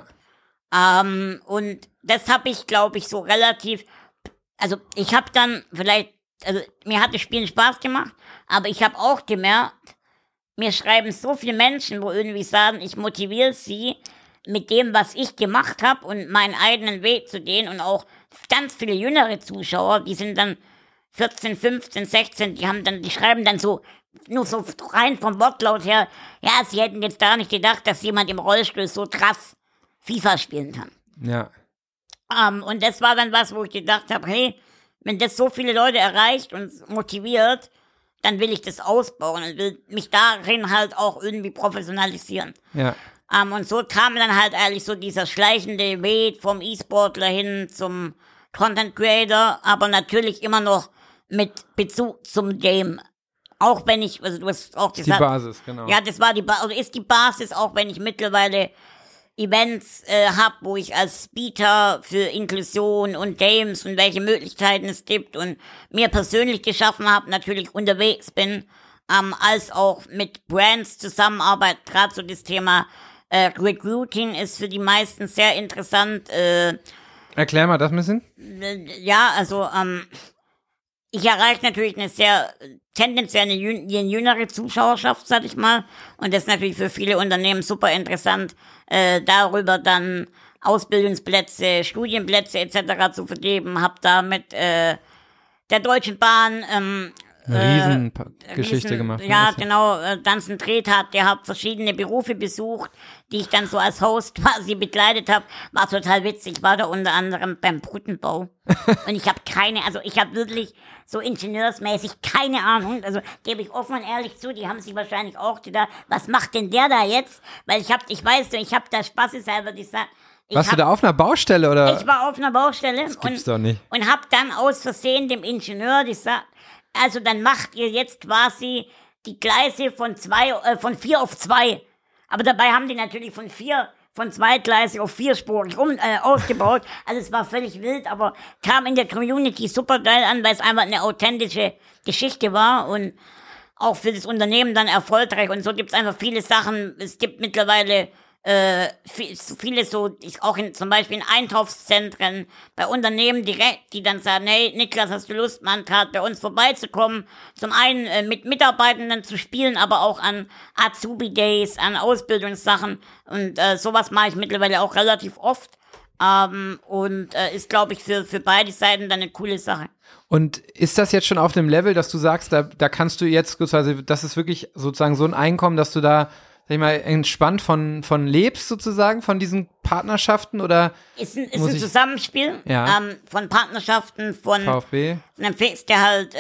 Und das habe ich, glaube ich, so relativ, also ich habe dann mir hat das Spielen Spaß gemacht, aber ich habe auch gemerkt, mir schreiben so viele Menschen, wo irgendwie sagen, ich motiviere sie, mit dem, was ich gemacht habe und meinen eigenen Weg zu gehen und auch ganz viele jüngere Zuschauer, die sind dann 14, 15, 16, die schreiben dann so, nur so rein vom Wortlaut her, ja, sie hätten jetzt gar nicht gedacht, dass jemand im Rollstuhl so krass FIFA spielen kann. Ja. Und das war dann was, wo ich gedacht habe, hey, wenn das so viele Leute erreicht und motiviert, dann will ich das ausbauen und will mich darin halt auch irgendwie professionalisieren. Ja. Und so kam dann halt eigentlich so dieser schleichende Weg vom E-Sportler hin zum Content Creator, aber natürlich immer noch mit Bezug zum Game. Auch wenn also du hast auch gesagt. Die Basis, genau. Ja, das war ist die Basis, auch wenn ich mittlerweile Events habe, wo ich als Speaker für Inklusion und Games und welche Möglichkeiten es gibt und mir persönlich geschaffen habe, natürlich unterwegs bin, als auch mit Brands zusammenarbeit. Gerade so das Thema Recruiting ist für die meisten sehr interessant. Erklär mal das ein bisschen. Ja, also ich erreiche natürlich tendenziell eine jüngere Zuschauerschaft, sag ich mal. Und das ist natürlich für viele Unternehmen super interessant, darüber dann Ausbildungsplätze, Studienplätze etc. zu vergeben. Hab da mit der Deutschen Bahn eine Riesengeschichte gemacht. Ja, genau, ganzen Drehtag, der hat verschiedene Berufe besucht, die ich dann so als Host quasi begleitet habe. War total witzig, war da unter anderem beim Brückenbau. Und ich habe wirklich so ingenieursmäßig keine Ahnung. Also gebe ich offen und ehrlich zu, die haben sich wahrscheinlich auch gedacht, was macht denn der da jetzt? Weil ich habe da spaßeshalber gesagt, warst du da auf einer Baustelle, oder? Ich war auf einer Baustelle Das gibt's doch nicht. Und habe dann aus Versehen dem Ingenieur gesagt, also dann macht ihr jetzt quasi die Gleise von 4 auf 2. Aber dabei haben die natürlich von 2 Gleise auf 4-spurig ausgebaut. Also es war völlig wild, aber kam in der Community super geil an, weil es einfach eine authentische Geschichte war und auch für das Unternehmen dann erfolgreich. Und so gibt es einfach viele Sachen. Es gibt mittlerweile viele auch zum Beispiel in Einkaufszentren, bei Unternehmen direkt, die dann sagen, hey, Niklas, hast du Lust, man Tat bei uns vorbeizukommen? Zum einen mit Mitarbeitenden zu spielen, aber auch an Azubi-Days, an Ausbildungssachen. Und sowas mache ich mittlerweile auch relativ oft. Ist, glaube ich, für beide Seiten dann eine coole Sache. Und ist das jetzt schon auf dem Level, dass du sagst, da kannst du jetzt, also das ist wirklich sozusagen so ein Einkommen, dass du da, sag ich mal, entspannt von lebst sozusagen, von diesen Partnerschaften, oder? Ist ein Zusammenspiel von Partnerschaften, von VfB. Dann fängst du halt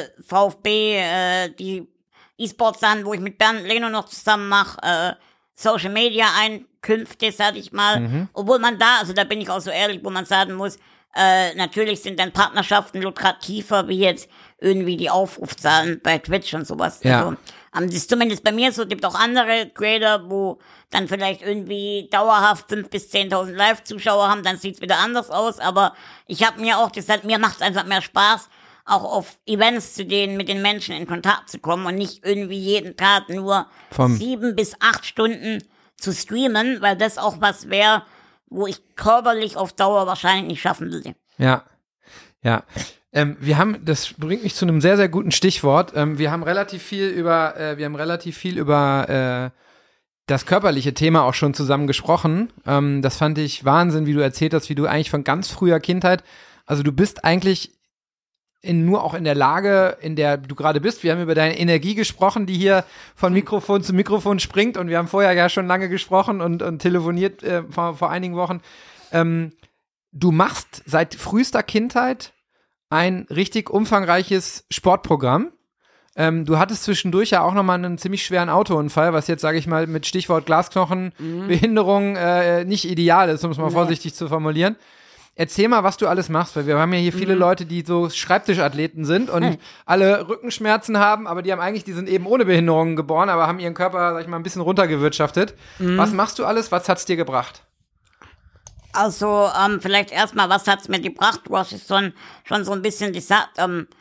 VfB, die E-Sport-Sachen, wo ich mit Bernd Leno noch zusammen mache, Social Media Einkünfte, sag ich mal. Obwohl man da bin ich auch so ehrlich, wo man sagen muss, natürlich sind dann Partnerschaften lukrativer, wie jetzt irgendwie die Aufrufzahlen bei Twitch und sowas. Ja. Also, das ist zumindest bei mir so. Gibt auch andere Creator, wo dann vielleicht irgendwie dauerhaft 5.000 bis 10.000 Live-Zuschauer haben, dann sieht's wieder anders aus. Aber ich habe mir auch gesagt, mir macht's einfach mehr Spaß, auch auf Events zu gehen, mit den Menschen in Kontakt zu kommen und nicht irgendwie jeden Tag nur 7 bis 8 Stunden zu streamen, weil das auch was wäre, wo ich körperlich auf Dauer wahrscheinlich nicht schaffen würde. Ja. Das bringt mich zu einem sehr, sehr guten Stichwort. Wir haben relativ viel über das körperliche Thema auch schon zusammen gesprochen. Das fand ich Wahnsinn, wie du erzählt hast, wie du eigentlich von ganz früher Kindheit, also du bist eigentlich nur auch in der Lage, in der du gerade bist. Wir haben über deine Energie gesprochen, die hier von Mikrofon zu Mikrofon springt, und wir haben vorher ja schon lange gesprochen und telefoniert vor einigen Wochen. Du machst seit frühester Kindheit ein richtig umfangreiches Sportprogramm. Du hattest zwischendurch ja auch nochmal einen ziemlich schweren Autounfall, was jetzt, sage ich mal, mit Stichwort Glasknochenbehinderung nicht ideal ist, um es mal vorsichtig zu formulieren. Erzähl mal, was du alles machst, weil wir haben ja hier viele Leute, die so Schreibtischathleten sind und alle Rückenschmerzen haben, aber die sind eben ohne Behinderungen geboren, aber haben ihren Körper, sag ich mal, ein bisschen runtergewirtschaftet. Was machst du alles? Was hat's dir gebracht? Also, vielleicht erstmal, was hat's mir gebracht? Du hast es schon so ein bisschen gesagt.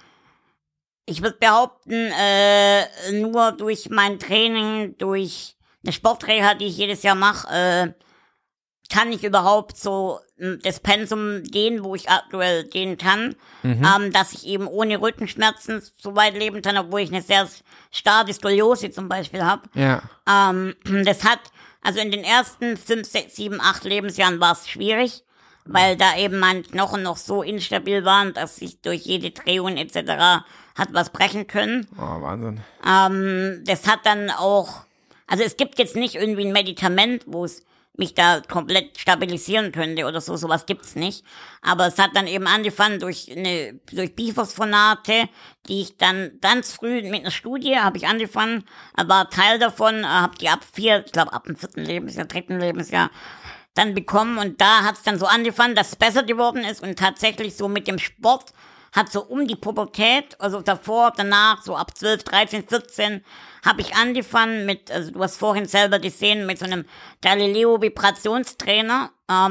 Ich würde behaupten, nur durch mein Training, durch eine Sportreha, die ich jedes Jahr mache, kann ich überhaupt so das Pensum gehen, wo ich aktuell gehen kann, dass ich eben ohne Rückenschmerzen so weit leben kann, obwohl ich eine sehr starke Skoliose zum Beispiel habe. Ja. Das hat, also in den ersten 5, 6, 7, 8 Lebensjahren war es schwierig, weil da eben meine Knochen noch so instabil waren, dass ich durch jede Drehung etc. hat was brechen können. Oh, Wahnsinn. Das hat dann auch, also es gibt jetzt nicht irgendwie ein Medikament, wo es mich da komplett stabilisieren könnte oder so, sowas gibt's nicht. Aber es hat dann eben angefangen durch Biphosphonate, die ich dann ganz früh mit einer Studie habe ich angefangen, war Teil davon, habe die ab dem 4. Lebensjahr, 3. Lebensjahr dann bekommen, und da hat's dann so angefangen, dass es besser geworden ist, und tatsächlich so mit dem Sport hat so um die Pubertät, also davor, danach, so ab 12, 13, 14, habe ich angefangen mit, also du hast vorhin selber gesehen, mit so einem Galileo-Vibrationstrainer.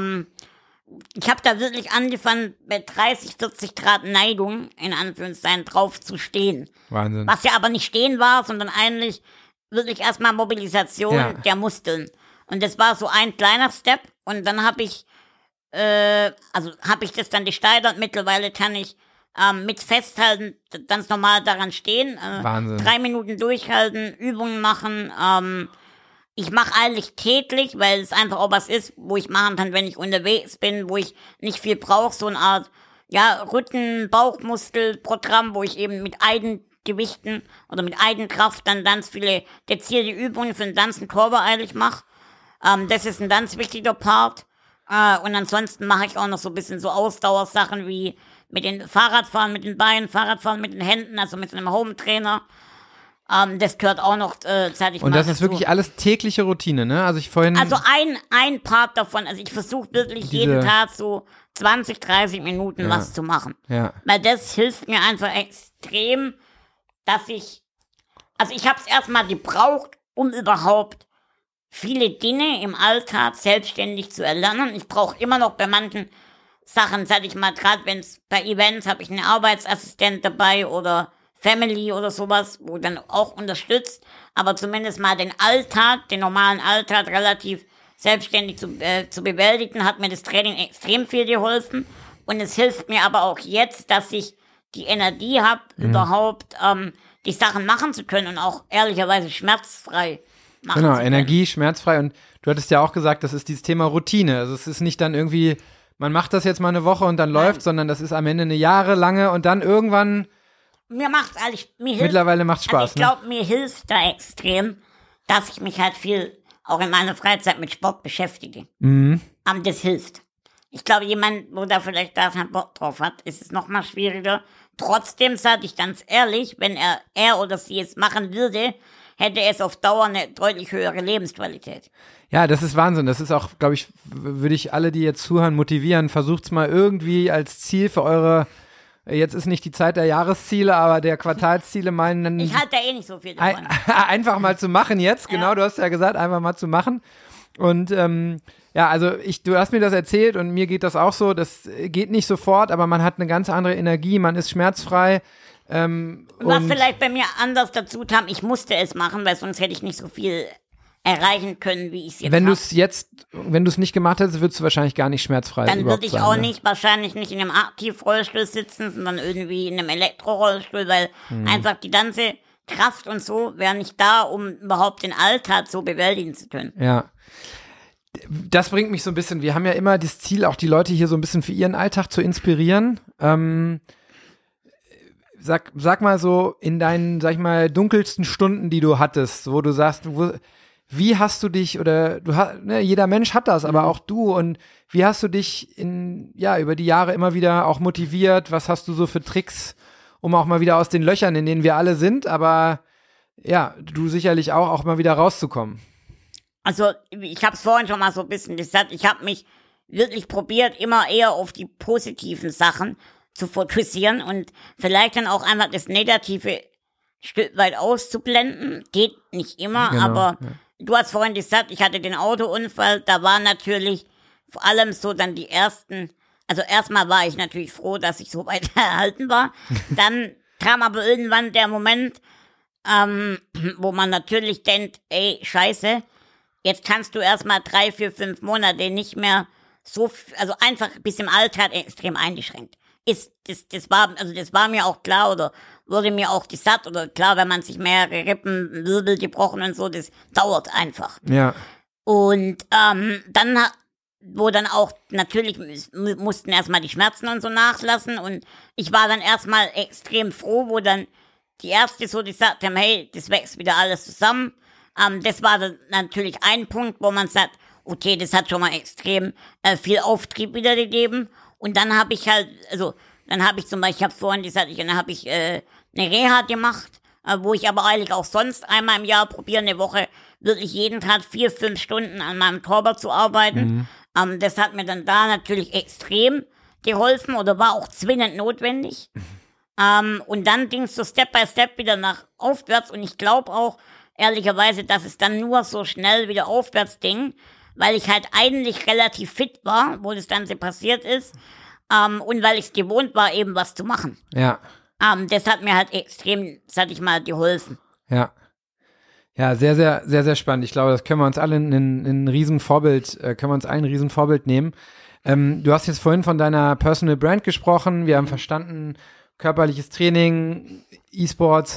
Ich habe da wirklich angefangen, bei 30, 40 Grad Neigung, in Anführungszeichen, drauf zu stehen. Wahnsinn. Was ja aber nicht stehen war, sondern eigentlich wirklich erstmal Mobilisation der Muskeln. Und das war so ein kleiner Step, und dann habe ich das dann gesteigert. Mittlerweile kann ich mit Festhalten ganz normal daran stehen. Wahnsinn. 3 Minuten durchhalten, Übungen machen. Ich mache eigentlich täglich, weil es einfach auch was ist, wo ich machen kann, wenn ich unterwegs bin, wo ich nicht viel brauche. So eine Art Rücken-Bauchmuskelprogramm, wo ich eben mit Gewichten oder mit Eigenkraft dann ganz viele gezielte Übungen für den ganzen Körper eigentlich mache. Das ist ein ganz wichtiger Part. Und ansonsten mache ich auch noch so ein bisschen so Ausdauersachen wie mit den Fahrradfahren, mit den Beinen, Fahrradfahren mit den Händen, also mit einem Home-Trainer. Das gehört auch noch zeitlich mal Und das dazu. ist wirklich alles tägliche Routine, ne? Also ein Part davon, also ich versuche wirklich jeden Tag so 20, 30 Minuten was zu machen. Ja. Weil das hilft mir einfach extrem, dass ich habe es erstmal gebraucht, um überhaupt viele Dinge im Alltag selbstständig zu erlernen. Ich brauche immer noch bei manchen Sachen, sag ich mal, gerade wenn es bei Events habe ich einen Arbeitsassistent dabei oder Family oder sowas, wo dann auch unterstützt, aber zumindest mal den normalen Alltag relativ selbstständig zu bewältigen, hat mir das Training extrem viel geholfen. Und es hilft mir aber auch jetzt, dass ich die Energie habe, überhaupt die Sachen machen zu können und auch ehrlicherweise schmerzfrei machen zu können. Genau, Energie, schmerzfrei. Und du hattest ja auch gesagt, das ist dieses Thema Routine. Also es ist nicht dann irgendwie, man macht das jetzt mal eine Woche und dann läuft, sondern das ist am Ende eine jahrelange und dann irgendwann mittlerweile macht es Spaß. Also ich glaube, mir hilft da extrem, dass ich mich halt viel auch in meiner Freizeit mit Sport beschäftige. Das hilft. Ich glaube, jemand, wo da vielleicht da keinen Bock drauf hat, ist es noch mal schwieriger. Trotzdem sage ich ganz ehrlich, wenn er oder sie es machen würde, hätte es auf Dauer eine deutlich höhere Lebensqualität. Ja, das ist Wahnsinn. Das ist auch, glaube ich, würde ich alle, die jetzt zuhören, motivieren. Versucht's mal irgendwie als Ziel für eure, jetzt ist nicht die Zeit der Jahresziele, aber der Quartalsziele meinen. Ich halte da eh nicht so viel davon. Einfach mal zu machen jetzt, genau, du hast ja gesagt, einfach mal zu machen. Und ja, also du hast mir das erzählt und mir geht das auch so, das geht nicht sofort, aber man hat eine ganz andere Energie, man ist schmerzfrei. Was vielleicht bei mir anders dazu kam, ich musste es machen, weil sonst hätte ich nicht so viel erreichen können, wie ich es jetzt wenn du es nicht gemacht hättest, würdest du wahrscheinlich gar nicht schmerzfrei sein. Dann würde ich auch wahrscheinlich nicht in einem Aktivrollstuhl sitzen, sondern irgendwie in einem Elektrorollstuhl, weil einfach die ganze Kraft und so wäre nicht da, um überhaupt den Alltag so bewältigen zu können. Ja. Das bringt mich so ein bisschen, wir haben ja immer das Ziel, auch die Leute hier so ein bisschen für ihren Alltag zu inspirieren. Sag mal so, in deinen, sag ich mal, dunkelsten Stunden, die du hattest, wo du sagst, wie hast du dich, oder jeder Mensch hat das, aber auch du, und wie hast du dich über die Jahre immer wieder auch motiviert? Was hast du so für Tricks, um auch mal wieder aus den Löchern, in denen wir alle sind, aber ja, du sicherlich auch mal wieder rauszukommen? Also, ich habe es vorhin schon mal so ein bisschen gesagt, ich habe mich wirklich probiert, immer eher auf die positiven Sachen zu fokussieren und vielleicht dann auch einfach das Negative Stück weit auszublenden. Geht nicht immer, genau, aber ja. Du hast vorhin gesagt, ich hatte den Autounfall, da war natürlich vor allem so dann die ersten, also erstmal war ich natürlich froh, dass ich so weit erhalten war. Dann kam aber irgendwann der Moment, wo man natürlich denkt, ey, scheiße, jetzt kannst du erstmal 3, 4, 5 Monate nicht mehr so, also einfach bis im Alltag extrem eingeschränkt. Das war mir auch klar oder wurde mir auch gesagt oder klar, wenn man sich mehrere Rippen, Wirbel gebrochen und so, das dauert einfach. Ja. Und dann, wo dann auch natürlich mussten erstmal die Schmerzen und so nachlassen und ich war dann erstmal extrem froh, wo dann die Ärzte so gesagt haben, hey, das wächst wieder alles zusammen. Das war dann natürlich ein Punkt, wo man sagt, okay, das hat schon mal extrem viel Auftrieb wieder gegeben. Und dann habe ich halt, zum Beispiel, ich habe vorhin gesagt, dann habe ich eine Reha gemacht, wo ich aber eigentlich auch sonst einmal im Jahr probiere, eine Woche wirklich jeden Tag 4, 5 Stunden an meinem Körper zu arbeiten. Das hat mir dann da natürlich extrem geholfen oder war auch zwingend notwendig. Und dann ging es so Step by Step wieder nach aufwärts und ich glaube auch, ehrlicherweise, dass es dann nur so schnell wieder aufwärts ging, weil ich halt eigentlich relativ fit war, wo das Ganze passiert ist, und weil ich es gewohnt war, eben was zu machen. Ja. Das hat mir halt extrem, sag ich mal, geholfen. Ja. Ja, sehr, sehr, sehr, sehr spannend. Ich glaube, das können wir uns alle ein Riesenvorbild nehmen. Du hast jetzt vorhin von deiner Personal Brand gesprochen. Wir haben verstanden, körperliches Training, E-Sports.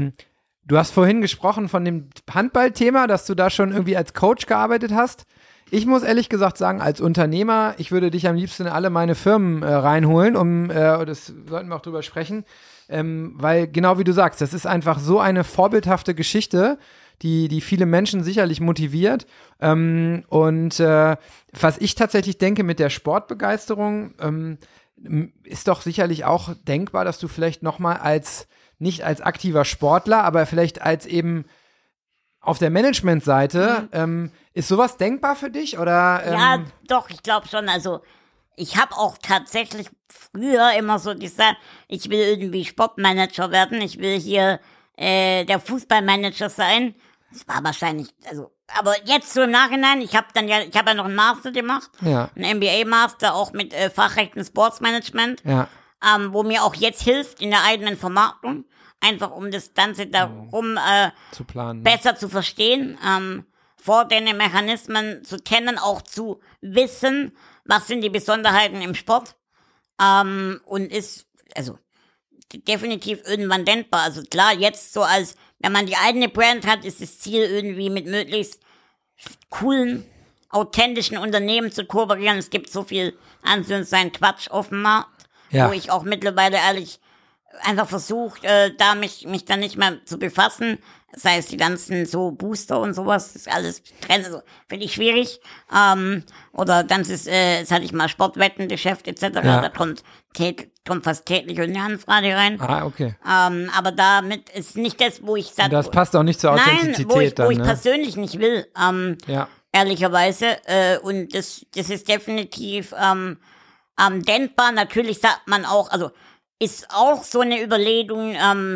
Du hast vorhin gesprochen von dem Handballthema, dass du da schon irgendwie als Coach gearbeitet hast. Ich muss ehrlich gesagt sagen, als Unternehmer, ich würde dich am liebsten in alle meine Firmen reinholen, das sollten wir auch drüber sprechen, weil genau wie du sagst, das ist einfach so eine vorbildhafte Geschichte, die viele Menschen sicherlich motiviert. Was ich tatsächlich denke mit der Sportbegeisterung, ist doch sicherlich auch denkbar, dass du vielleicht nochmal nicht als aktiver Sportler, aber vielleicht als eben auf der Managementseite, ist sowas denkbar für dich? Oder, Ja, doch, ich glaube schon. Also ich habe auch tatsächlich früher immer so gesagt, ich will irgendwie Sportmanager werden, ich will hier der Fußballmanager sein. Das war wahrscheinlich, aber jetzt so im Nachhinein, ich habe ja noch einen Master gemacht, einen MBA-Master, auch mit Fachrecht und Sportsmanagement, wo mir auch jetzt hilft in der eigenen Vermarktung, einfach um das Ganze darum zu planen, besser zu verstehen, Vorteile, Mechanismen zu kennen, auch zu wissen, was sind die Besonderheiten im Sport, und ist, definitiv irgendwann denkbar. Also klar, jetzt so wenn man die eigene Brand hat, ist das Ziel irgendwie mit möglichst coolen, authentischen Unternehmen zu kooperieren. Es gibt so viel Anführungszeichen Quatsch auf dem Markt, wo ich auch mittlerweile ehrlich einfach versucht, da mich dann nicht mehr zu befassen. Das heißt, die ganzen so Booster und sowas, das ist alles finde ich schwierig. Oder ganzes, jetzt hatte ich mal Sportwettengeschäft etc. Da kommt fast täglich eine Anfrage rein. Okay. Aber damit ist nicht das, wo ich sage. Das passt auch nicht zur Authentizität. Wo ich persönlich nicht will, ehrlicherweise. Und das ist definitiv denkbar. Natürlich sagt man auch, ist auch so eine Überlegung,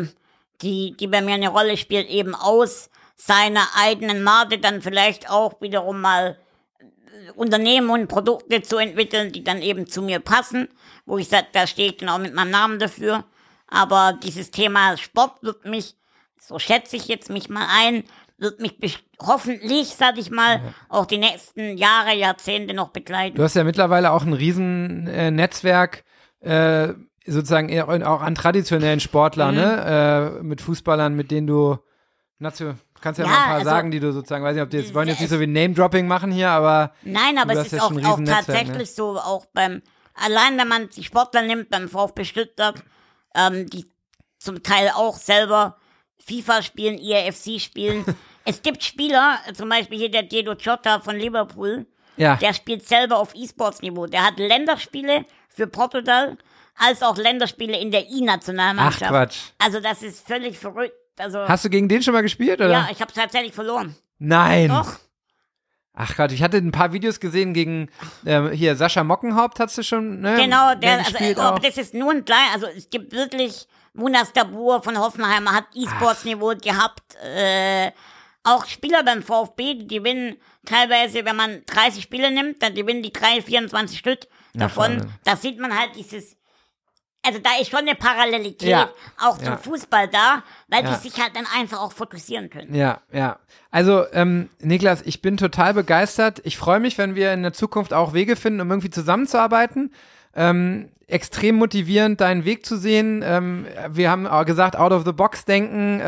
die bei mir eine Rolle spielt, eben aus seiner eigenen Marke dann vielleicht auch wiederum mal Unternehmen und Produkte zu entwickeln, die dann eben zu mir passen, wo ich sage, da stehe ich dann auch mit meinem Namen dafür. Aber dieses Thema Sport wird mich, so schätze ich jetzt mich mal ein, wird mich hoffentlich, sag ich mal, auch die nächsten Jahre, Jahrzehnte noch begleiten. Du hast ja mittlerweile auch ein riesen Netzwerk, sozusagen eher auch an traditionellen Sportlern, ne? Mit Fußballern, mit denen du kannst ja mal ein paar sagen, die du sozusagen, weiß nicht, ob die jetzt wollen jetzt nicht so wie Name-Dropping machen hier, aber nein, aber es ist auch tatsächlich so, auch allein wenn man die Sportler nimmt, beim VfB Stuttgart, die zum Teil auch selber FIFA spielen, EAFC spielen. Es gibt Spieler, zum Beispiel hier der Diego Jota von Liverpool, der spielt selber auf E-Sports-Niveau. Der hat Länderspiele für Portugal, als auch Länderspiele in der I-Nationalmannschaft. Ach Quatsch. Also das ist völlig verrückt. Hast du gegen den schon mal gespielt, oder? Ja, ich habe tatsächlich verloren. Nein. Doch. Ach Gott, ich hatte ein paar Videos gesehen gegen hier Sascha Mockenhaupt, hast du schon, ne? Genau, aber das ist nur ein klein, es gibt wirklich, Munas Dabur von Hoffenheim hat E-Sports-Niveau gehabt, auch Spieler beim VfB, die gewinnen teilweise, wenn man 30 Spiele nimmt, dann gewinnen die 24 Stück davon. Da sieht man halt da ist schon eine Parallelität auch zum Fußball da, weil die sich halt dann einfach auch fokussieren können. Ja. Also, Niklas, ich bin total begeistert. Ich freue mich, wenn wir in der Zukunft auch Wege finden, um irgendwie zusammenzuarbeiten. Extrem motivierend, deinen Weg zu sehen. Wir haben auch gesagt, out of the box denken,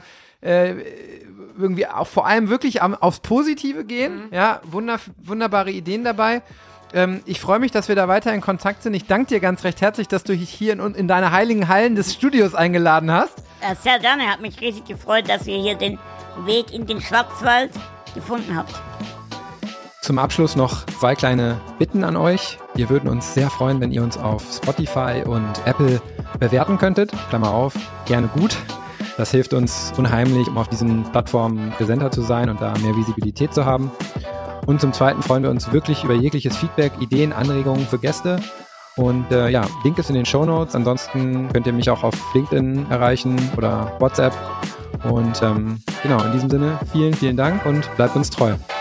irgendwie auch vor allem wirklich aufs Positive gehen. Ja, wunderbare Ideen dabei. Ich freue mich, dass wir da weiter in Kontakt sind. Ich danke dir ganz recht herzlich, dass du dich hier in deine heiligen Hallen des Studios eingeladen hast. Ja, sehr gerne. Hat mich riesig gefreut, dass ihr hier den Weg in den Schwarzwald gefunden habt. Zum Abschluss noch 2 kleine Bitten an euch. Wir würden uns sehr freuen, wenn ihr uns auf Spotify und Apple bewerten könntet. Klammer auf, gerne gut. Das hilft uns unheimlich, um auf diesen Plattformen präsenter zu sein und da mehr Visibilität zu haben. Und zum Zweiten freuen wir uns wirklich über jegliches Feedback, Ideen, Anregungen für Gäste. Und Link ist in den Shownotes. Ansonsten könnt ihr mich auch auf LinkedIn erreichen oder WhatsApp. Und in diesem Sinne, vielen, vielen Dank und bleibt uns treu.